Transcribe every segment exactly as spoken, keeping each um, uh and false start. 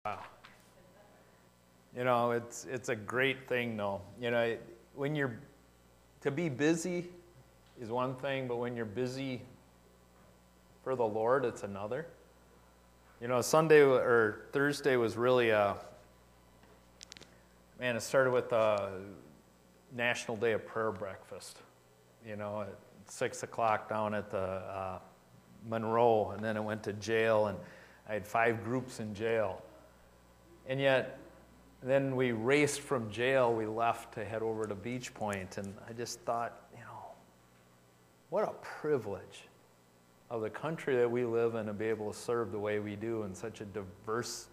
Wow. You know, it's it's a great thing, though. You know, when you're, to be busy is one thing, but when you're busy for the Lord, it's another. You know, Sunday or Thursday was really a, man, it started with a National Day of Prayer breakfast, you know, at six o'clock down at the uh, Monroe, and then it went to jail, and I had five groups in jail. And yet, then we raced from jail, we left to head over to Beach Point, and I just thought, you know, what a privilege of the country that we live in to be able to serve the way we do in such a diverse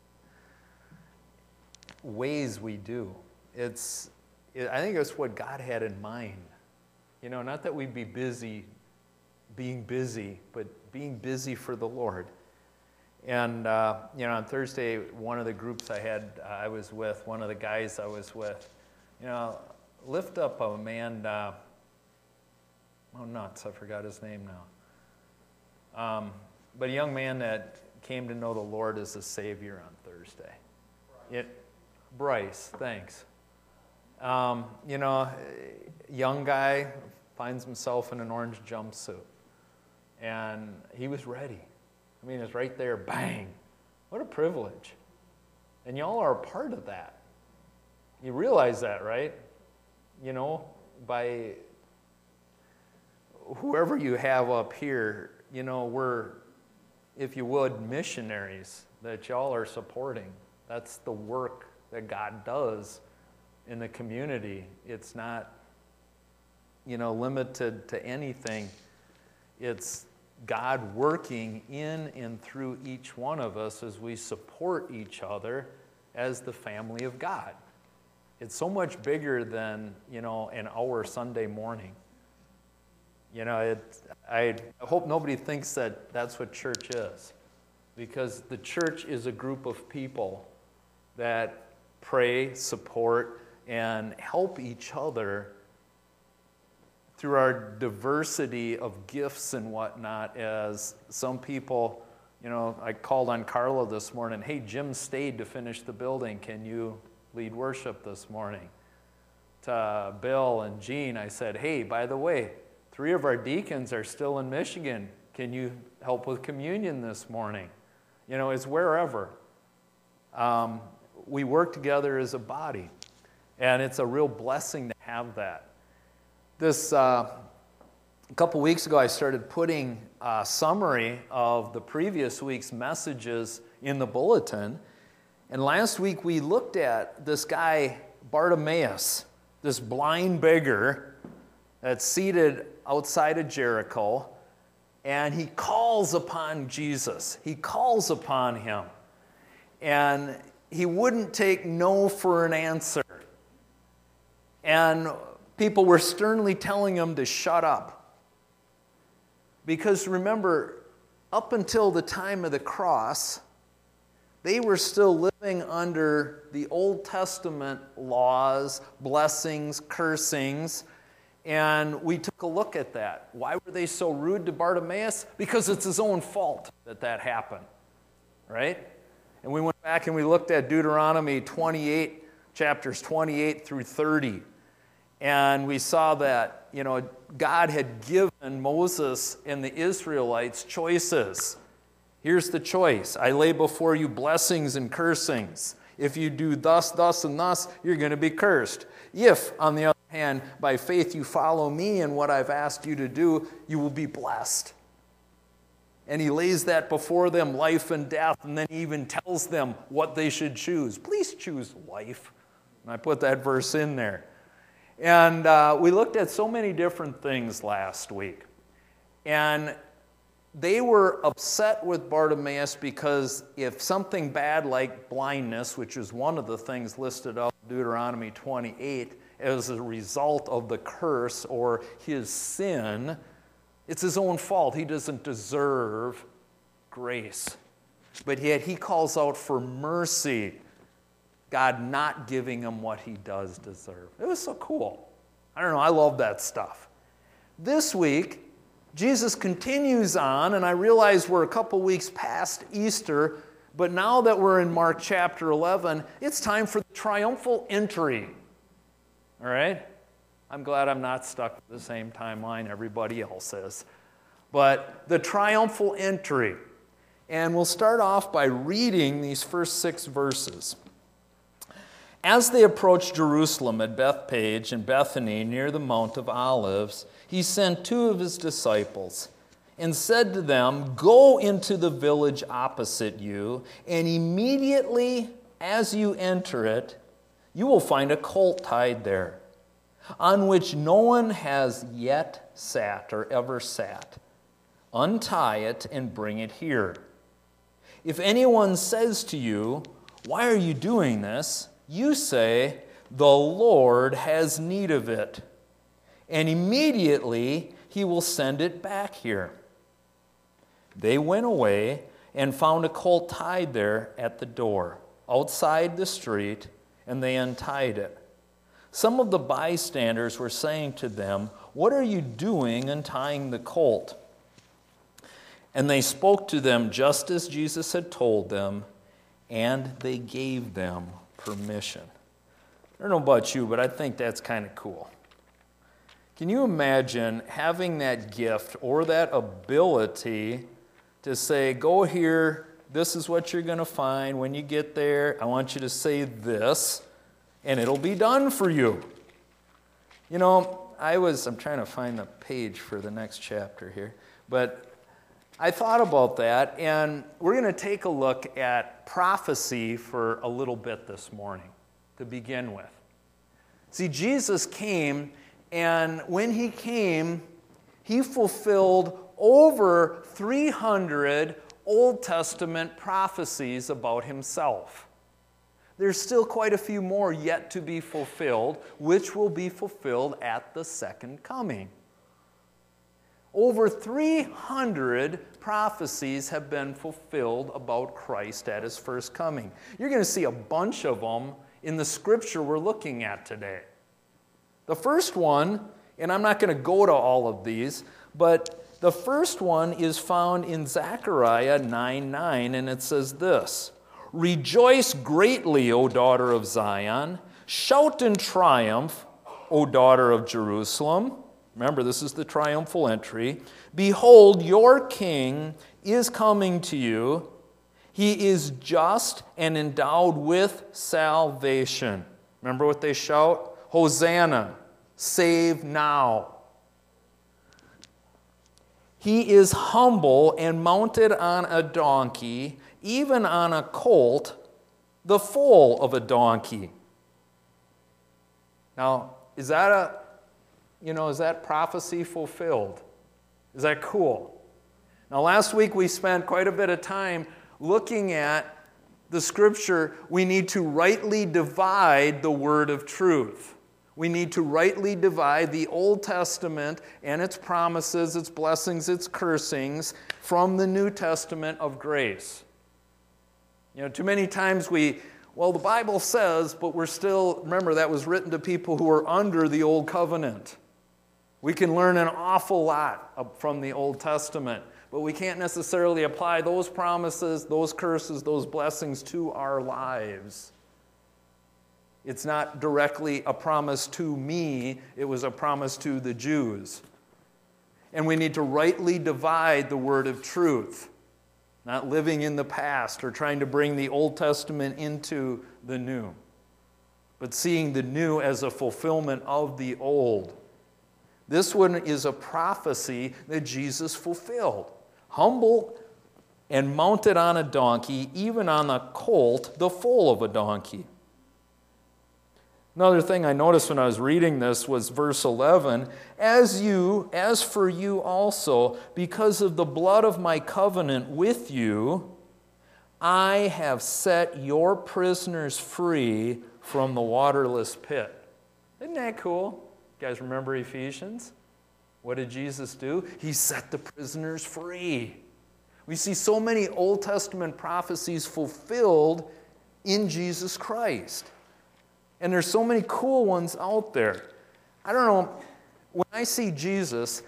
ways we do. It's, it, I think it's what God had in mind. You know, not that we'd be busy being busy, but being busy for the Lord. And, uh, you know, on Thursday, one of the groups I had, uh, I was with, one of the guys I was with, you know, lift up a man, uh, oh, nuts, I forgot his name now. Um, but a young man that came to know the Lord as a Savior on Thursday. It, Bryce, thanks. Um, you know, young guy finds himself in an orange jumpsuit. And he was ready. I mean, it's right there, bang. What a privilege. And y'all are a part of that. You realize that, right? You know, by whoever you have up here, you know, we're, if you would, missionaries that y'all are supporting. That's the work that God does in the community. It's not, you know, limited to anything. It's God working in and through each one of us as we support each other as the family of God. It's so much bigger than, you know, an hour Sunday morning. You know, it, I hope nobody thinks that that's what church is, because the church is a group of people that pray, support, and help each other through our diversity of gifts and whatnot. As some people, you know, I called on Carla this morning, hey, Jim stayed to finish the building. Can you lead worship this morning? To Bill and Jean, I said, hey, by the way, three of our deacons are still in Michigan. Can you help with communion this morning? You know, it's wherever. Um, we work together as a body, and it's a real blessing to have that. This, uh, a couple weeks ago, I started putting a summary of the previous week's messages in the bulletin. And last week, we looked at this guy, Bartimaeus, this blind beggar that's seated outside of Jericho. And he calls upon Jesus. He calls upon him. And he wouldn't take no for an answer. And people were sternly telling him to shut up. Because remember, up until the time of the cross, they were still living under the Old Testament laws, blessings, cursings, and we took a look at that. Why were they so rude to Bartimaeus? Because it's his own fault that that happened, right? And we went back and we looked at Deuteronomy twenty-eight, chapters twenty-eight through thirty. And we saw that, you know, God had given Moses and the Israelites choices. Here's the choice. I lay before you blessings and cursings. If you do thus, thus, and thus, you're going to be cursed. If, on the other hand, by faith you follow me and what I've asked you to do, you will be blessed. And he lays that before them, life and death, and then he even tells them what they should choose. Please choose life. And I put that verse in there. And uh, we looked at so many different things last week. And they were upset with Bartimaeus because if something bad like blindness, which is one of the things listed out in Deuteronomy twenty-eight, as a result of the curse or his sin, it's his own fault. He doesn't deserve grace. But yet he calls out for mercy, God not giving him what he does deserve. It was so cool. I don't know, I love that stuff. This week, Jesus continues on, and I realize we're a couple weeks past Easter, But now that we're in Mark chapter eleven, it's time for the triumphal entry. All right? I'm glad I'm not stuck with the same timeline everybody else is. But the triumphal entry. And we'll start off by reading these first six verses. As they approached Jerusalem at Bethphage and Bethany near the Mount of Olives, he sent two of his disciples and said to them, "Go into the village opposite you, and immediately as you enter it, you will find a colt tied there, on which no one has yet sat or ever sat. Untie it and bring it here. If anyone says to you, 'Why are you doing this?' you say, 'The Lord has need of it,' and immediately he will send it back here." They went away and found a colt tied there at the door, outside the street, and they untied it. Some of the bystanders were saying to them, "What are you doing untying the colt?" And they spoke to them just as Jesus had told them, and they gave them permission. I don't know about you, but I think that's kind of cool. Can you imagine having that gift or that ability to say, "Go here, this is what you're going to find. When you get there, I want you to say this, and it'll be done for you." You know, I was, I'm trying to find the page for the next chapter here, but I thought about that, and we're going to take a look at prophecy for a little bit this morning to begin with. See, Jesus came, and when he came, he fulfilled over three hundred Old Testament prophecies about himself. There's still quite a few more yet to be fulfilled, which will be fulfilled at the second coming. Over three hundred prophecies have been fulfilled about Christ at his first coming. You're going to see a bunch of them in the scripture we're looking at today. The first one, and I'm not going to go to all of these, but the first one is found in Zechariah nine nine, and it says this: "Rejoice greatly, O daughter of Zion. Shout in triumph, O daughter of Jerusalem." Remember, this is the triumphal entry. "Behold, your king is coming to you. He is just and endowed with salvation." Remember what they shout? "Hosanna, save now. He is humble and mounted on a donkey, even on a colt, the foal of a donkey." Now, is that a, you know, is that prophecy fulfilled? Is that cool? Now, last week we spent quite a bit of time looking at the scripture. We need to rightly divide the word of truth. We need to rightly divide the Old Testament and its promises, its blessings, its cursings from the New Testament of grace. You know, too many times we, well, the Bible says, but we're still, remember, that was written to people who were under the Old Covenant. We can learn an awful lot from the Old Testament, but we can't necessarily apply those promises, those curses, those blessings to our lives. It's not directly a promise to me, it was a promise to the Jews. And we need to rightly divide the word of truth, not living in the past or trying to bring the Old Testament into the new, but seeing the new as a fulfillment of the old. This one is a prophecy that Jesus fulfilled. Humble and mounted on a donkey, even on a colt, the foal of a donkey. Another thing I noticed when I was reading this was verse eleven. As you, as for you also, because of the blood of my covenant with you, I have set your prisoners free from the waterless pit. Isn't that cool? You guys remember Ephesians? What did Jesus do? He set the prisoners free. We see so many Old Testament prophecies fulfilled in Jesus Christ. And there's so many cool ones out there. I don't know, when I see Jesus,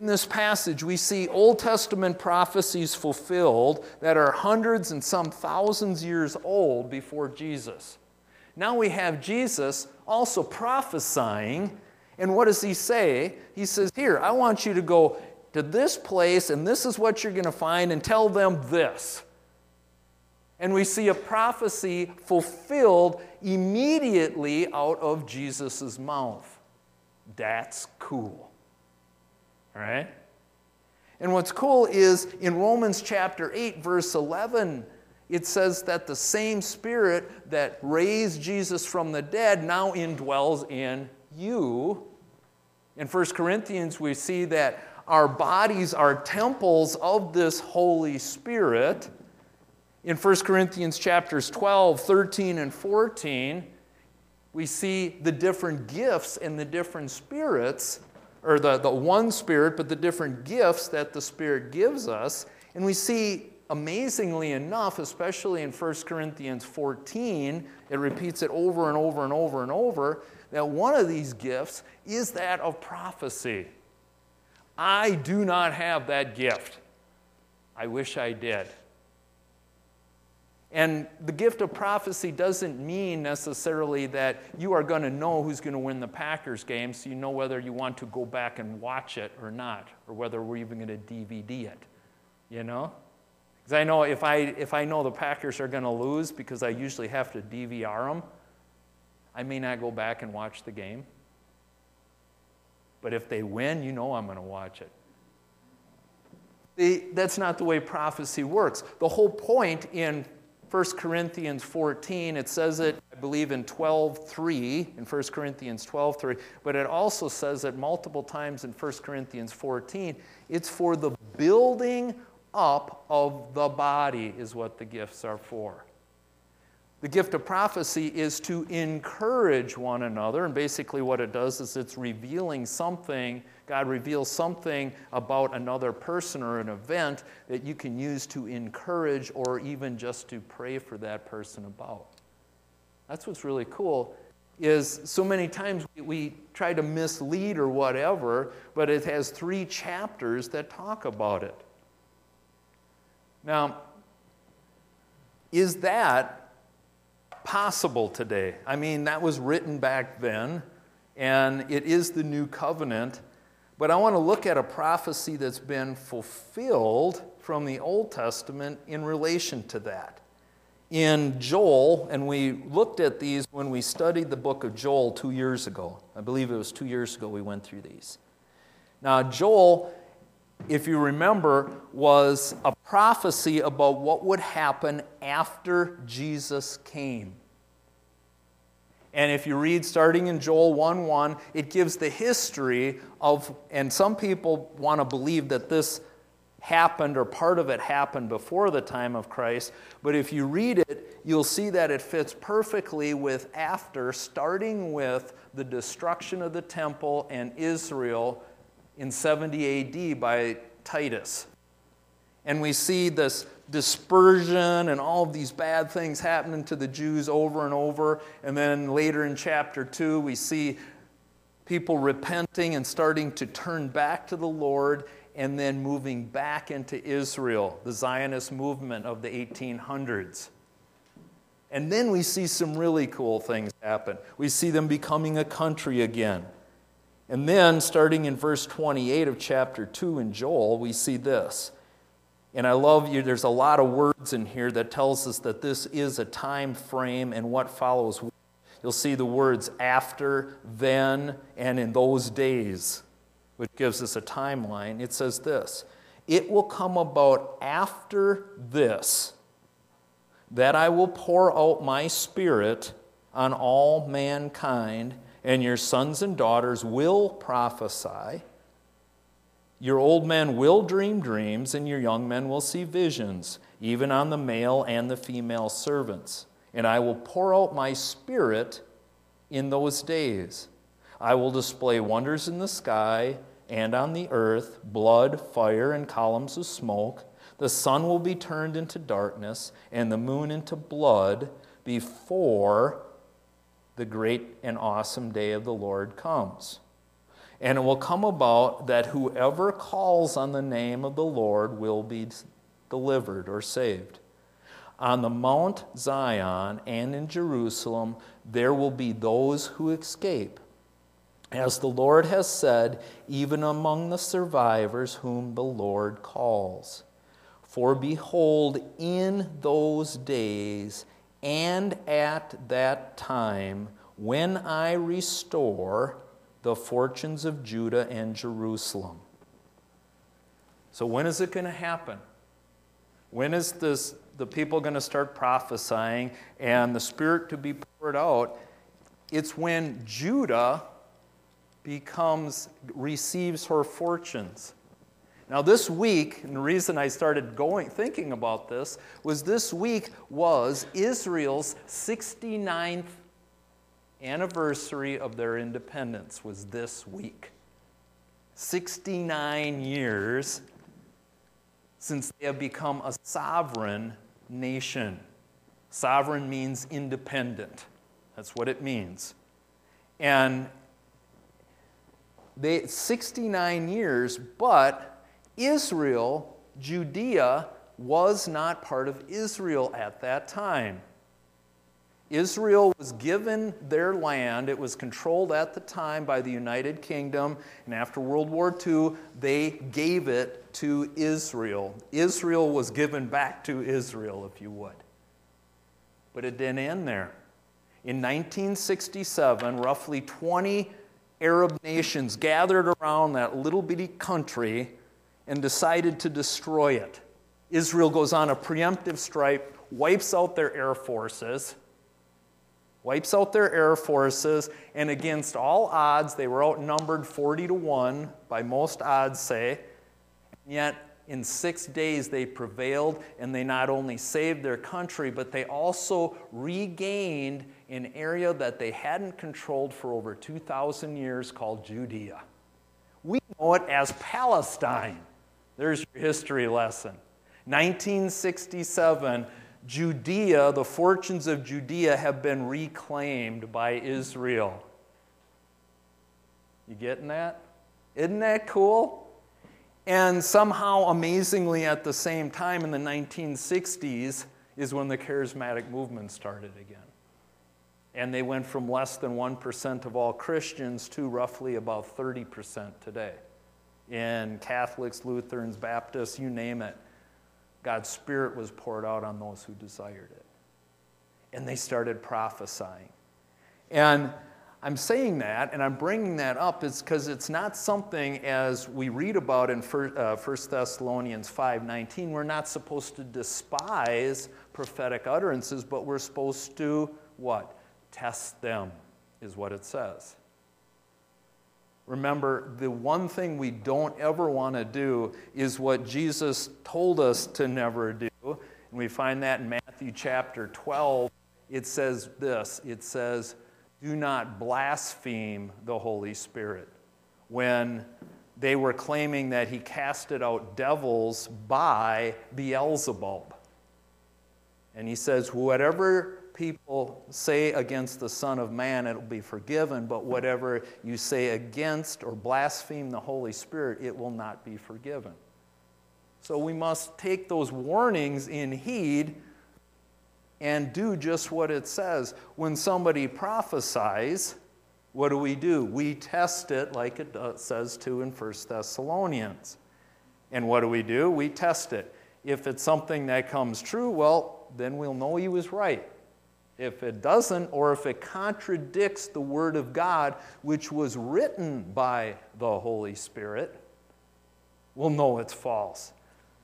In this passage, we see Old Testament prophecies fulfilled that are hundreds and some thousands years old before Jesus. Now we have Jesus also prophesying, and what does he say? He says, here, I want you to go to this place, and this is what you're going to find, and tell them this. And we see a prophecy fulfilled immediately out of Jesus' mouth. That's cool. All right? And what's cool is in Romans chapter eight, verse eleven, it says that the same Spirit that raised Jesus from the dead now indwells in you. In First Corinthians, we see that our bodies are temples of this Holy Spirit. In First Corinthians chapters twelve, thirteen, and fourteen, we see the different gifts and the different spirits, or the, the one Spirit, but the different gifts that the Spirit gives us. And we see, amazingly enough, especially in First Corinthians fourteen, it repeats it over and over and over and over, that one of these gifts is that of prophecy. I do not have that gift. I wish I did. And the gift of prophecy doesn't mean necessarily that you are going to know who's going to win the Packers game, so you know whether you want to go back and watch it or not, or whether we're even going to D V D it, you know? Because I know if I, if I know the Packers are going to lose because I usually have to D V R them, I may not go back and watch the game. But if they win, you know I'm going to watch it. The, that's not the way prophecy works. The whole point in First Corinthians fourteen, it says it, I believe, in twelve three, in First Corinthians twelve three, but it also says it multiple times in First Corinthians fourteen. It's for the building up of the body is what the gifts are for. The gift of prophecy is to encourage one another, and basically what it does is it's revealing something, God reveals something about another person or an event that you can use to encourage or even just to pray for that person about. That's what's really cool, is so many times we try to mislead or whatever, but it has three chapters that talk about it. Now, is that possible today? I mean, that was written back then, and it is the new covenant, but I want to look at a prophecy that's been fulfilled from the Old Testament in relation to that. In Joel, and we looked at these when we studied the book of Joel two years ago. I believe it was two years ago we went through these. Now, Joel, if you remember, was a prophecy about what would happen after Jesus came. And if you read starting in Joel one one, it gives the history of, and some people want to believe that this happened or part of it happened before the time of Christ, but if you read it, you'll see that it fits perfectly with after, starting with the destruction of the temple and Israel in seventy A D by Titus. And we see this dispersion and all of these bad things happening to the Jews over and over. And then later in chapter two, we see people repenting and starting to turn back to the Lord and then moving back into Israel, the Zionist movement of the eighteen hundreds. And then we see some really cool things happen. We see them becoming a country again. And then, starting in verse twenty-eight of chapter two in Joel, we see this. And I love you, there's a lot of words in here that tells us that this is a time frame and what follows. You'll see the words after, then, and in those days, which gives us a timeline. It says this: it will come about after this that I will pour out my Spirit on all mankind, and your sons and daughters will prophesy. Your old men will dream dreams, and your young men will see visions, even on the male and the female servants. And I will pour out my Spirit in those days. I will display wonders in the sky and on the earth, blood, fire, and columns of smoke. The sun will be turned into darkness, and the moon into blood, before the great and awesome day of the Lord comes. And it will come about that whoever calls on the name of the Lord will be delivered or saved. On the Mount Zion and in Jerusalem, there will be those who escape. As the Lord has said, even among the survivors whom the Lord calls. For behold, in those days and at that time, when I restore the fortunes of Judah and Jerusalem. So when is it going to happen? When is this, the people going to start prophesying and the Spirit to be poured out? It's when Judah becomes, receives her fortunes. Now this week, and the reason I started going, thinking about this, was this week was Israel's sixty-ninth anniversary of their independence was this week. sixty-nine years since they have become a sovereign nation. Sovereign means independent. That's what it means. And they sixty-nine years, but Israel, Judea, was not part of Israel at that time. Israel was given their land. It was controlled at the time by the United Kingdom, and after World War Two, they gave it to Israel. Israel was given back to Israel, if you would. But it didn't end there. In nineteen sixty-seven, roughly twenty Arab nations gathered around that little bitty country and decided to destroy it. Israel goes on a preemptive strike, wipes out their air forces, wipes out their air forces, and against all odds, they were outnumbered forty to one, by most odds say, and yet in six days they prevailed, and they not only saved their country, but they also regained an area that they hadn't controlled for over two thousand years called Judea. We know it as Palestine. There's your history lesson. nineteen sixty-seven, Judea, the fortunes of Judea have been reclaimed by Israel. You getting that? Isn't that cool? And somehow, amazingly, at the same time in the nineteen sixties is when the charismatic movement started again. And they went from less than one percent of all Christians to roughly about thirty percent today. In Catholics, Lutherans, Baptists, you name it. God's Spirit was poured out on those who desired it. And they started prophesying. And I'm saying that, and I'm bringing that up, is because it's not something, as we read about in First Thessalonians five nineteen, we're not supposed to despise prophetic utterances, but we're supposed to, what? Test them, is what it says. Remember, the one thing we don't ever want to do is what Jesus told us to never do. And we find that in Matthew chapter twelve. It says this, it says, do not blaspheme the Holy Spirit. When they were claiming that he casted out devils by Beelzebub. And he says, whatever people say against the Son of Man, it'll be forgiven, but whatever you say against or blaspheme the Holy Spirit, it will not be forgiven. So we must take those warnings in heed and do just what it says. When somebody prophesies, what do we do? We test it like it says to in First Thessalonians. And what do we do? We test it. If it's something that comes true, well, then we'll know he was right. If it doesn't, or if it contradicts the Word of God, which was written by the Holy Spirit, we'll know it's false.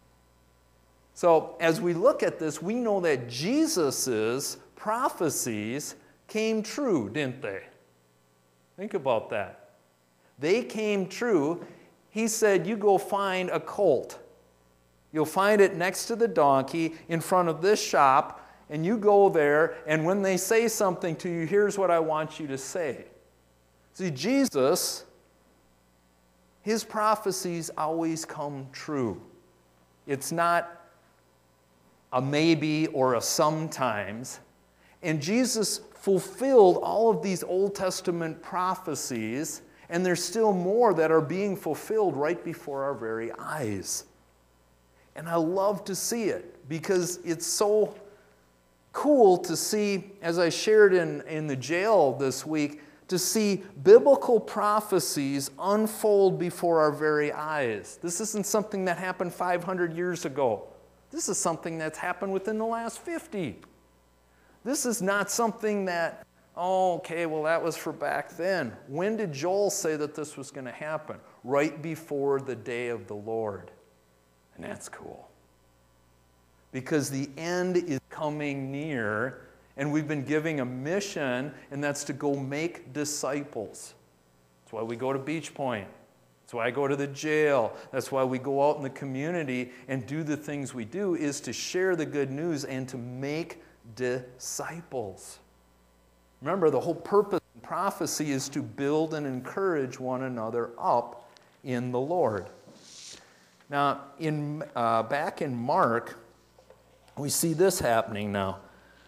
So as we look at this, we know that Jesus' prophecies came true, didn't they? Think about that. They came true. He said, you go find a colt. You'll find it next to the donkey in front of this shop, and you go there, and when they say something to you, here's what I want you to say. See, Jesus, his prophecies always come true. It's not a maybe or a sometimes. And Jesus fulfilled all of these Old Testament prophecies And there's still more that are being fulfilled right before our very eyes. And I love to see it because it's so cool to see, as I shared in, in the jail this week, to see biblical prophecies unfold before our very eyes. This isn't something that happened five hundred years ago. This is something that's happened within the last fifty. This is not something that, oh, okay, well, that was for back then. When did Joel say that this was going to happen? Right before the day of the Lord. And that's cool. Because the end is coming near, and we've been giving a mission, and that's to go make disciples. That's why we go to Beach Point. That's why I go to the jail. That's why we go out in the community and do the things we do, is to share the good news and to make disciples. Remember, the whole purpose of prophecy is to build and encourage one another up in the Lord. Now, in uh, back in Mark, we see this happening now.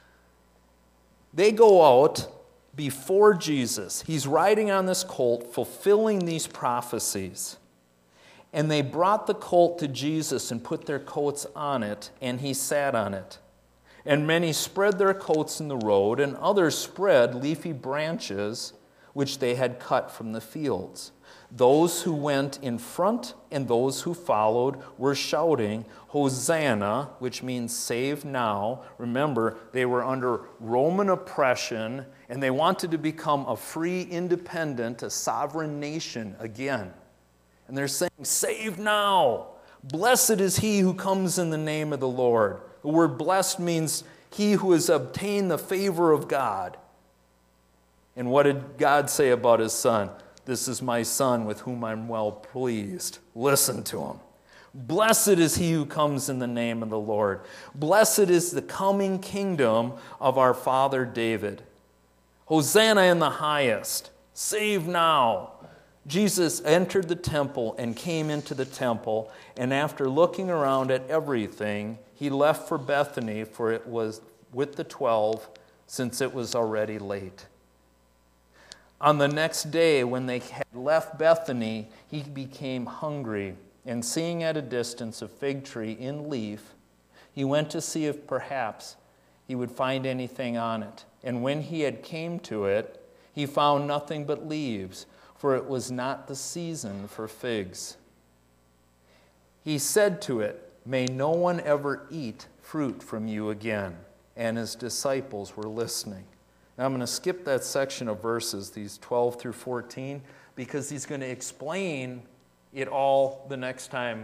They go out before Jesus. He's riding on this colt, fulfilling these prophecies. And they brought the colt to Jesus and put their coats on it, and he sat on it. And many spread their coats in the road, and others spread leafy branches which they had cut from the fields. Those who went in front and those who followed were shouting, Hosanna, which means save now. Remember, they were under Roman oppression, and they wanted to become a free, independent, a sovereign nation again. And they're saying, save now. Blessed is he who comes in the name of the Lord. The word blessed means he who has obtained the favor of God. And what did God say about his son? This is my son with whom I'm well pleased. Listen to him. Blessed is he who comes in the name of the Lord. Blessed is the coming kingdom of our father David. Hosanna in the highest. Save now. Jesus entered the temple and came into the temple, and after looking around at everything, he left for Bethany, for it was with the twelve, since it was already late. On the next day, when they had left Bethany, he became hungry, and seeing at a distance a fig tree in leaf, he went to see if perhaps he would find anything on it. And when he had came to it, he found nothing but leaves, for it was not the season for figs. He said to it, May no one ever eat fruit from you again. And his disciples were listening. Now I'm going to skip that section of verses, these twelve through fourteen, because he's going to explain it all the next time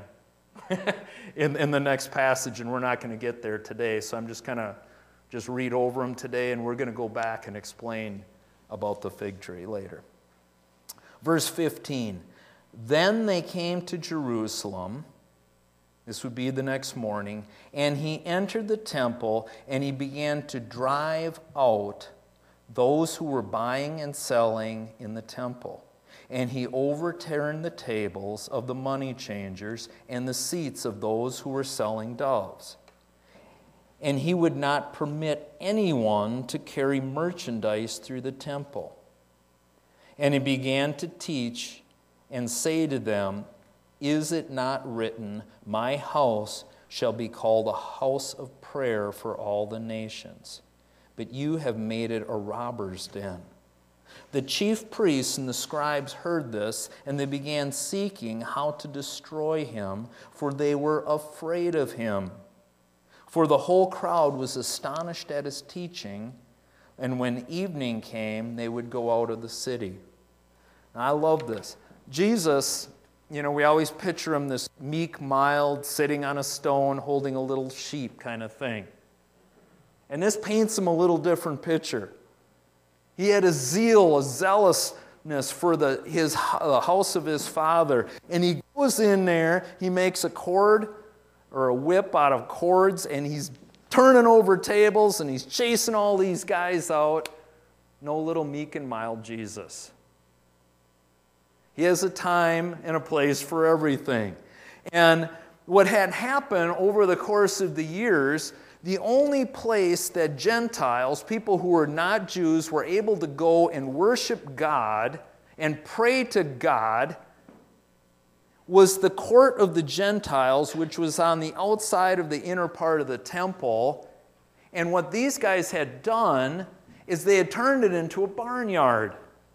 in, in the next passage, and we're not going to get there today. So I'm just kind of just read over them today, and we're going to go back and explain about the fig tree later. Verse fifteen, Then they came to Jerusalem. This would be the next morning. And he entered the temple, and he began to drive out those who were buying and selling in the temple. And he overturned the tables of the money changers and the seats of those who were selling doves. And he would not permit anyone to carry merchandise through the temple. And he began to teach and say to them, Is it not written, My house shall be called a house of prayer for all the nations? But you have made it a robber's den. The chief priests and the scribes heard this, and they began seeking how to destroy him, for they were afraid of him. For the whole crowd was astonished at his teaching, and when evening came, they would go out of the city. Now, I love this. Jesus, you know, we always picture him this meek, mild, sitting on a stone, holding a little sheep kind of thing. And this paints him a little different picture. He had a zeal, a zealousness for the, his, the house of his father. And he goes in there, he makes a cord or a whip out of cords, and he's turning over tables, and he's chasing all these guys out. No little meek and mild Jesus. He has a time and a place for everything. And what had happened over the course of the years, the only place that Gentiles, people who were not Jews, were able to go and worship God and pray to God was the court of the Gentiles, which was on the outside of the inner part of the temple. And what these guys had done is they had turned it into a barnyard.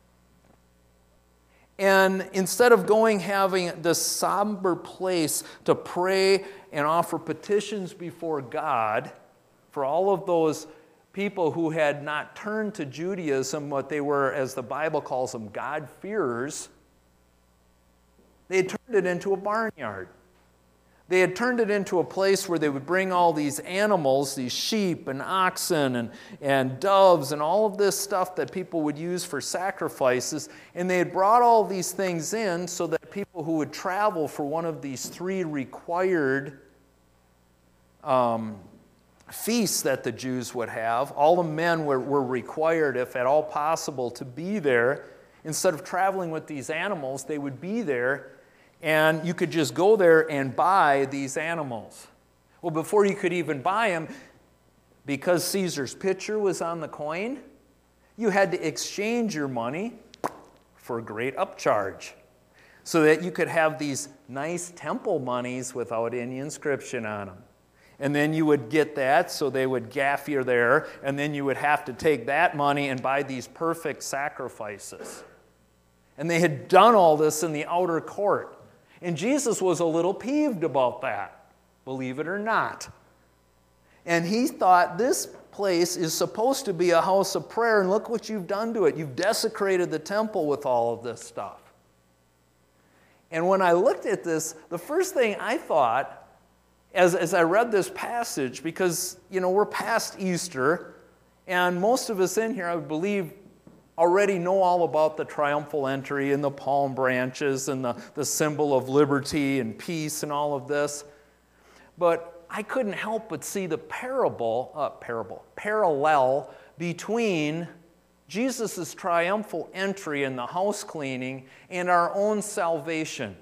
And instead of going having this somber place to pray and offer petitions before God for all of those people who had not turned to Judaism, what they were, as the Bible calls them, God-fearers, they had turned it into a barnyard. They had turned it into a place where they would bring all these animals, these sheep and oxen and, and doves and all of this stuff that people would use for sacrifices. And they had brought all these things in so that people who would travel for one of these three required um, feasts that the Jews would have, all the men were, were required, if at all possible, to be there. Instead of traveling with these animals, they would be there. And you could just go there and buy these animals. Well, before you could even buy them, because Caesar's picture was on the coin, you had to exchange your money for a great upcharge so that you could have these nice temple monies without any inscription on them. And then you would get that, so they would gaff you there, and then you would have to take that money and buy these perfect sacrifices. And they had done all this in the outer court. And Jesus was a little peeved about that, believe it or not. And he thought, this place is supposed to be a house of prayer, and look what you've done to it. You've desecrated the temple with all of this stuff. And when I looked at this, the first thing I thought, as, as I read this passage, because, you know, we're past Easter, and most of us in here, I would believe, already know all about the triumphal entry and the palm branches and the, the symbol of liberty and peace and all of this. But I couldn't help but see the parable, uh, parable, parallel between Jesus' triumphal entry and the house cleaning and our own salvation.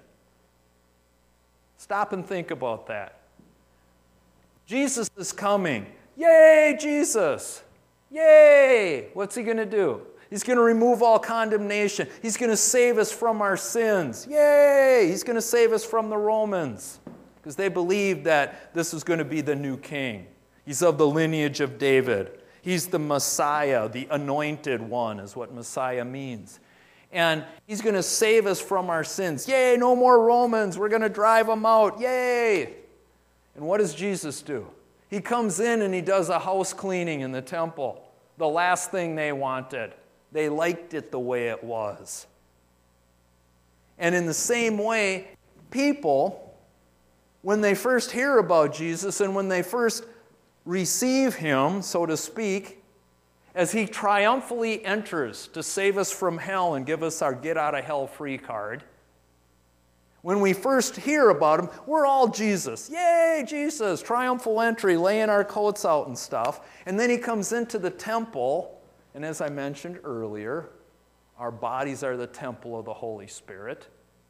Stop and think about that. Jesus is coming. Yay, Jesus! Yay! What's he going to do? He's going to remove all condemnation. He's going to save us from our sins. Yay! He's going to save us from the Romans. Because they believed that this was going to be the new king. He's of the lineage of David. He's the Messiah, the anointed one is what Messiah means. And he's going to save us from our sins. Yay, no more Romans. We're going to drive them out. Yay! And what does Jesus do? He comes in and he does a house cleaning in the temple. The last thing they wanted. They liked it the way it was. And in the same way, people, when they first hear about Jesus and when they first receive him, so to speak, as he triumphantly enters to save us from hell and give us our get-out-of-hell-free card, when we first hear about him, we're all Jesus. Yay, Jesus, triumphal entry, laying our coats out and stuff. And then he comes into the temple. And as I mentioned earlier, our bodies are the temple of the Holy Spirit.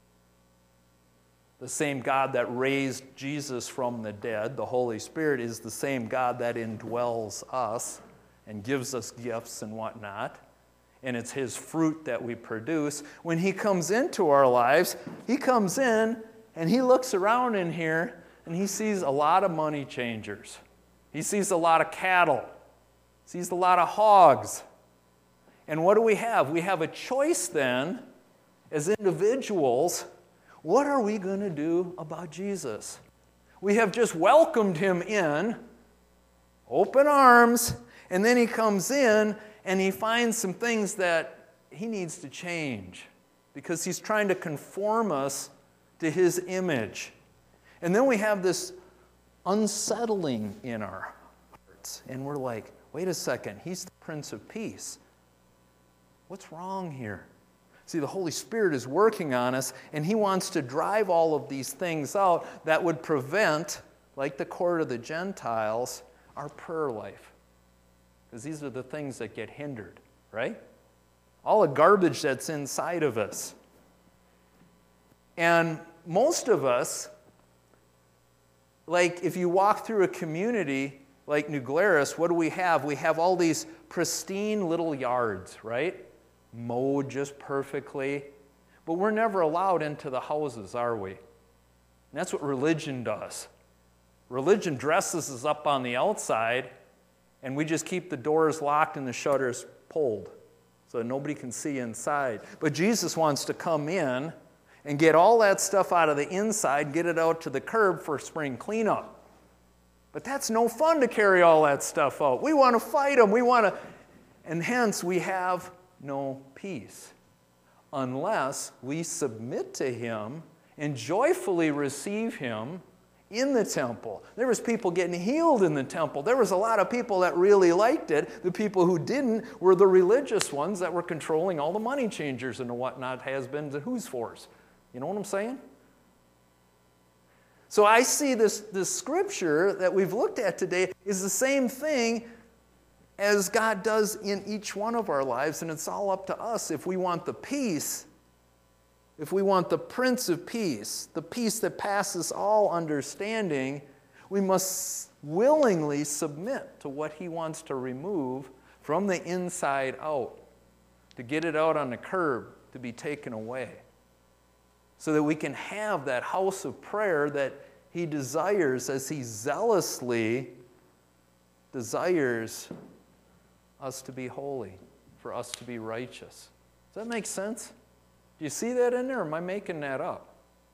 The same God that raised Jesus from the dead, the Holy Spirit, is the same God that indwells us and gives us gifts and whatnot. And it's his fruit that we produce. When he comes into our lives, he comes in and he looks around in here and he sees a lot of money changers. He sees a lot of cattle. He sees a lot of hogs. And what do we have? We have a choice then, as individuals, what are we going to do about Jesus? We have just welcomed him in, open arms, and then he comes in and he finds some things that he needs to change because he's trying to conform us to his image. And then we have this unsettling in our hearts, and we're like, wait a second, he's the Prince of Peace. What's wrong here? See, the Holy Spirit is working on us, and he wants to drive all of these things out that would prevent, like the court of the Gentiles, our prayer life. Because these are the things that get hindered, right? All the garbage that's inside of us. And most of us, like if you walk through a community like New Glarus, what do we have? We have all these pristine little yards, right? mow just perfectly. But we're never allowed into the houses, are we? And that's what religion does. Religion dresses us up on the outside, and we just keep the doors locked and the shutters pulled so that nobody can see inside. But Jesus wants to come in and get all that stuff out of the inside, get it out to the curb for spring cleanup. But that's no fun to carry all that stuff out. We want to fight him. We want to, and hence we have no peace unless we submit to him and joyfully receive him in the temple. There was people getting healed in the temple. There was a lot of people that really liked it. The people who didn't were the religious ones that were controlling all the money changers and the whatnot, has-beens and who's fors. You know what I'm saying? So I see this, this scripture that we've looked at today is the same thing as God does in each one of our lives, and it's all up to us if we want the peace, if we want the Prince of Peace, the peace that passes all understanding, we must willingly submit to what he wants to remove from the inside out, to get it out on the curb, to be taken away, so that we can have that house of prayer that he desires as he zealously desires us to be holy, for us to be righteous. Does that make sense? Do you see that in there, or am I making that up?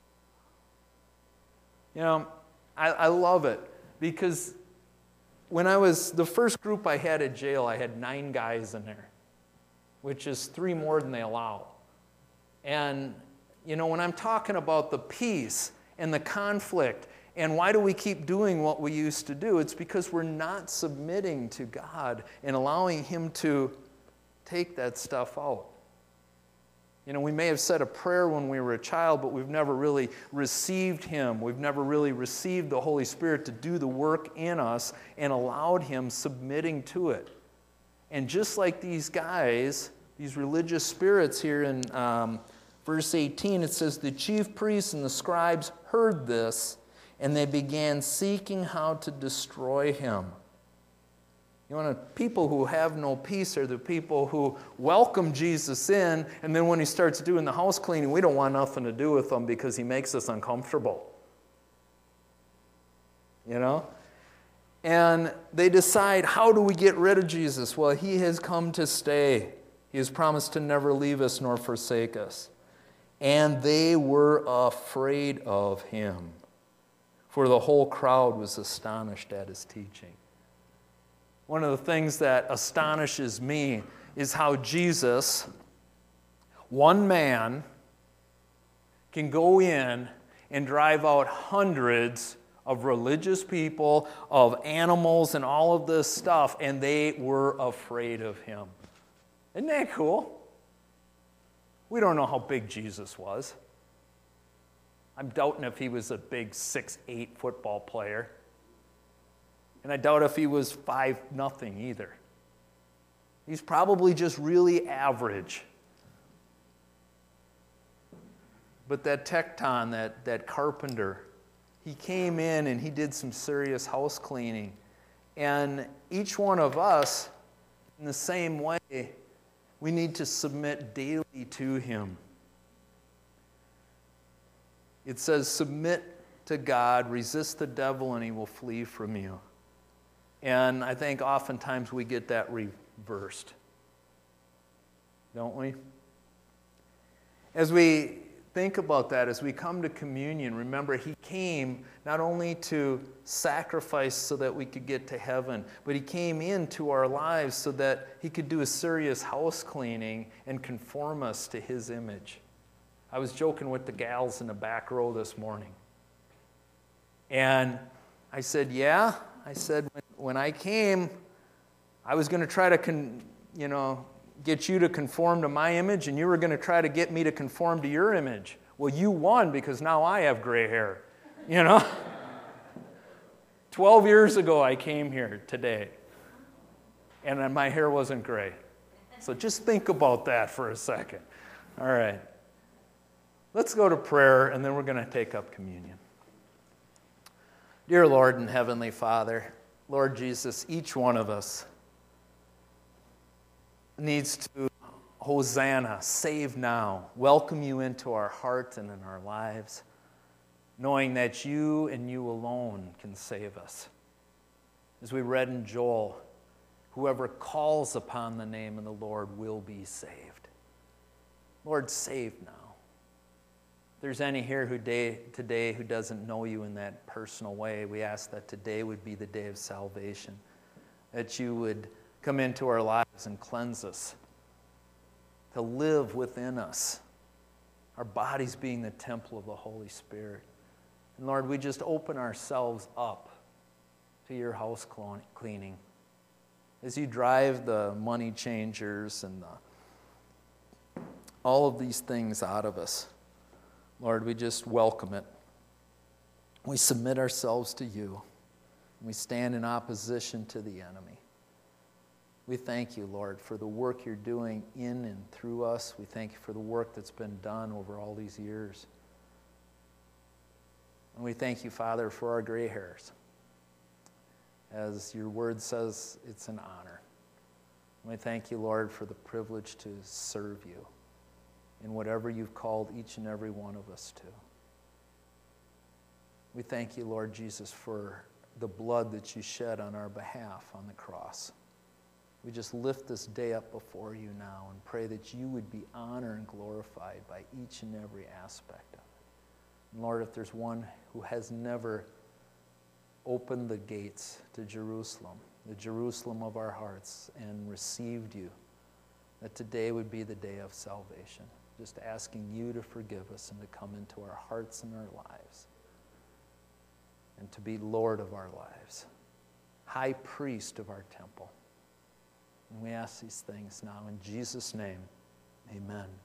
You know, I, I love it, because when I was, the first group I had at jail, I had nine guys in there, which is three more than they allow. And, you know, when I'm talking about the peace and the conflict, and why do we keep doing what we used to do? It's because we're not submitting to God and allowing him to take that stuff out. You know, we may have said a prayer when we were a child, but we've never really received him. We've never really received the Holy Spirit to do the work in us and allowed him submitting to it. And just like these guys, these religious spirits here in um, verse eighteen, it says, the chief priests and the scribes heard this, and they began seeking how to destroy him. You know, people who have no peace are the people who welcome Jesus in, and then when he starts doing the house cleaning, we don't want nothing to do with him because he makes us uncomfortable. You know? And they decide, how do we get rid of Jesus? Well, he has come to stay. He has promised to never leave us nor forsake us. And they were afraid of him, for the whole crowd was astonished at his teaching. One of the things that astonishes me is how Jesus, one man, can go in and drive out hundreds of religious people, of animals, and all of this stuff, and they were afraid of him. Isn't that cool? We don't know how big Jesus was. I'm doubting if he was a big six eight football player. And I doubt if he was five nothing either. He's probably just really average. But that tecton, that, that carpenter, he came in and he did some serious house cleaning. And each one of us, in the same way, we need to submit daily to him. It says, submit to God, resist the devil, and he will flee from you. And I think oftentimes we get that reversed, don't we? As we think about that, as we come to communion, remember he came not only to sacrifice so that we could get to heaven, but he came into our lives so that he could do a serious house cleaning and conform us to his image. I was joking with the gals in the back row this morning. And I said, yeah, I said, when, when I came, I was going to try to, con, you know, get you to conform to my image, and you were going to try to get me to conform to your image. Well, you won because now I have gray hair, you know? Twelve years ago I came here today, and my hair wasn't gray. So just think about that for a second. All right. Let's go to prayer, and then we're going to take up communion. Dear Lord and Heavenly Father, Lord Jesus, each one of us needs to Hosanna, save now, welcome you into our heart and in our lives, knowing that you and you alone can save us. As we read in Joel, whoever calls upon the name of the Lord will be saved. Lord, save now. If there's any here who day, today who doesn't know you in that personal way, we ask that today would be the day of salvation, that you would come into our lives and cleanse us, to live within us, our bodies being the temple of the Holy Spirit. And Lord, we just open ourselves up to your house cleaning. As you drive the money changers and the, all of these things out of us, Lord, we just welcome it. We submit ourselves to you. We stand in opposition to the enemy. We thank you, Lord, for the work you're doing in and through us. We thank you for the work that's been done over all these years. And we thank you, Father, for our gray hairs. As your word says, it's an honor. And we thank you, Lord, for the privilege to serve you in whatever you've called each and every one of us to. We thank you, Lord Jesus, for the blood that you shed on our behalf on the cross. We just lift this day up before you now and pray that you would be honored and glorified by each and every aspect of it. And Lord, if there's one who has never opened the gates to Jerusalem, the Jerusalem of our hearts, and received you, that today would be the day of salvation. Just asking you to forgive us and to come into our hearts and our lives, and to be Lord of our lives, high priest of our temple. And we ask these things now in Jesus' name, amen.